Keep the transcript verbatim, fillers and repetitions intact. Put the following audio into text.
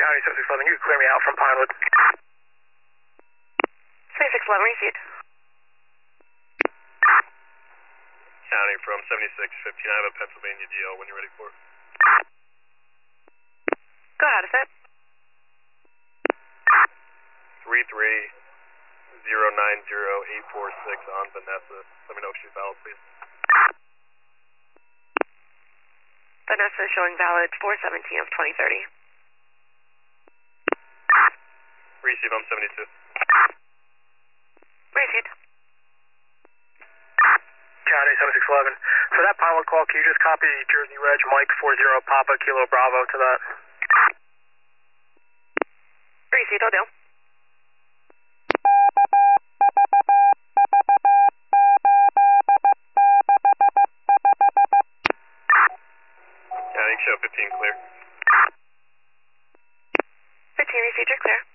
County seventy-six eleven, you can clear me out from Pinewood. seventy-six eleven, received. County from seventy-six fifteen, I have a Pennsylvania D L when you're ready for it. Go ahead, is it? three three zero nine zero eight four six on Vanessa. Let me know if she's valid, please. Vanessa is showing valid four seventeen of twenty thirty. Receive, I'm seventy-two. Received. County seventy-six eleven. For that Pinewood call, can you just copy Jersey Reg Mike four zero Papa Kilo Bravo to that? Received, I'll do. County, show fifteen clear. fifteen received, you're clear.